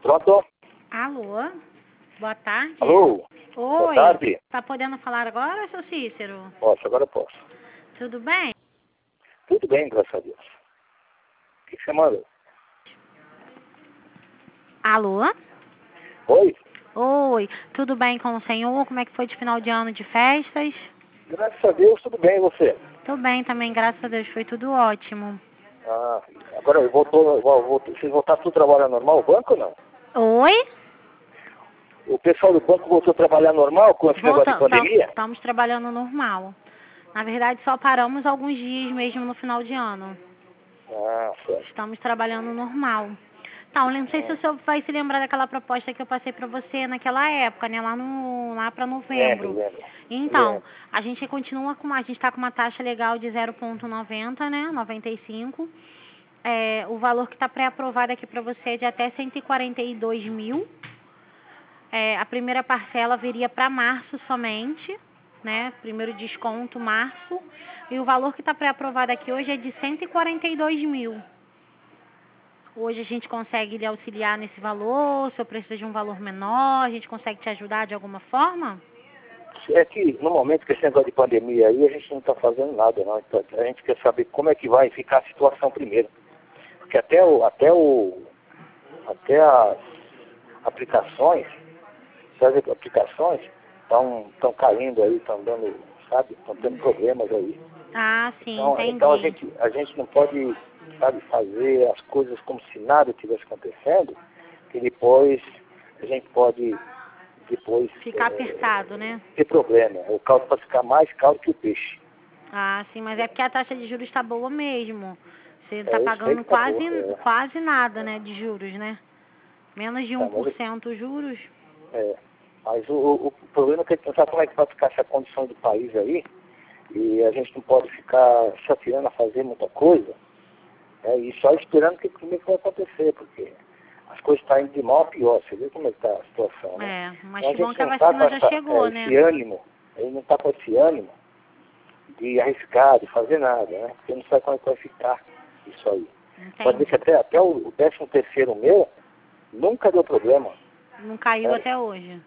Pronto? Alô? Boa tarde. Alô? Boa Oi. tarde. Tá podendo falar agora, seu Cícero? Posso, agora eu posso. Tudo bem? Tudo bem, graças a Deus. O que você manda? Alô? Oi? Oi. Tudo bem com o senhor? Como é que foi de final de ano de festas? Graças a Deus, tudo bem, e você? Tô bem também, graças a Deus. Foi tudo ótimo. Ah, agora vocês voltaram tudo a trabalhar normal, o banco ou não? Oi? O pessoal do banco voltou a trabalhar normal com esse negócio de pandemia? Estamos trabalhando normal. Na verdade, só paramos alguns dias mesmo no final de ano. Ah, certo. Estamos trabalhando normal. Então, eu não sei se o senhor vai se lembrar daquela proposta que eu passei para você naquela época, né? Lá para novembro. Lembro. Então, a gente continua a gente está com uma taxa legal de 0,90, né? 95. O valor que está pré-aprovado aqui para você é de até 142 mil. A primeira parcela viria para março somente, né? Primeiro desconto, março. E o valor que está pré-aprovado aqui hoje é de 142 mil. Hoje a gente consegue lhe auxiliar nesse valor, se eu precisa de um valor menor, a gente consegue te ajudar de alguma forma? É que no momento que esse negócio de pandemia aí, a gente não está fazendo nada, não. Então, a gente quer saber como é que vai ficar a situação primeiro. Porque até as aplicações, essas aplicações estão caindo aí, estão dando, sabe, estão tendo problemas aí. Ah, sim, Então entendi. a gente não pode, sabe, fazer as coisas como se nada estivesse acontecendo, que depois a gente pode Ficar apertado, né? ter problema. O caldo pode ficar mais caro que o peixe. Ah, sim, mas é porque a taxa de juros está boa mesmo. Você está Eu sei pagando que tá boa, quase nada, né, de juros, né? Menos de Tá, 1% juros. Mas o problema é que a gente não sabe como é que vai ficar essa condição do país aí, e a gente não pode ficar chateando a fazer muita coisa, e só esperando como é que vai acontecer, porque as coisas estão indo de mal a pior, você vê como é que está a situação, né? Mas Então, que bom que a não tá vacina já chegou, né? esse ânimo, ele não está com esse ânimo de arriscar, de fazer nada, né? Porque não sabe como é que vai ficar isso aí. Pode ver que até o 13º meu nunca deu problema. Não caiu até hoje.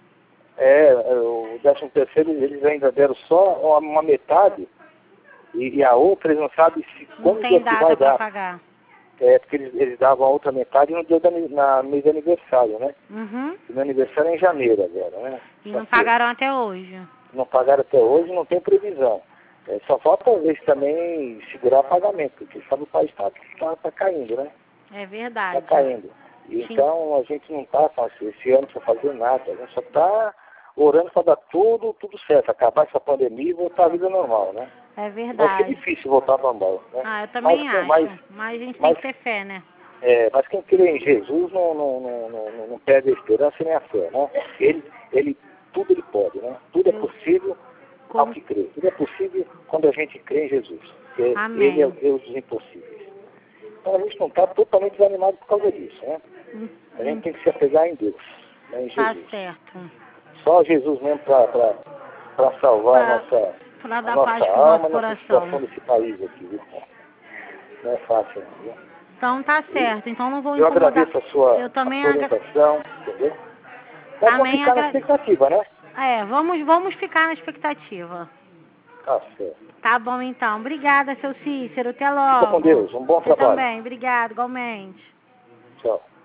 O 13º eles ainda deram só uma metade e a outra eles não sabem quando tem é que vai data para dar. pagar. Porque eles davam a outra metade no dia no mês de aniversário, né? Uhum. E meu aniversário é em janeiro agora, né? E não pagaram até hoje. Não pagaram até hoje, não tem previsão. Só falta eles também segurar o pagamento, porque sabe o país tá caindo, né? É verdade. Está caindo. Então a gente não está esse ano para fazer nada, a gente só está orando para dar tudo certo, acabar essa pandemia e voltar à vida normal, né? É verdade. Vai ser difícil voltar ao normal, né? Ah, eu também acho. Mas a gente tem que ter fé, né? Mas quem crê em Jesus não perde a esperança nem a fé, né? Tudo ele pode, né? Tudo é possível ao que crê. Tudo é possível quando a gente crê em Jesus. Porque Ele é o Deus dos impossíveis. Então a gente não está totalmente desanimado por causa disso, né? A gente tem que se apegar em Deus, né, em Jesus. Tá certo. Só Jesus mesmo para salvar a nossa alma nessa situação desse país aqui, viu? Não é fácil, não, viu? Então tá certo, então não vou Eu incomodar. agradeço a sua orientação, entendeu? Mas vamos ficar na expectativa, né? Vamos ficar na expectativa. Tá certo. Tá bom então. Obrigada, seu Cícero. Até logo. Fica com Deus. Um bom trabalho. Você também. Obrigado, igualmente. Tchau.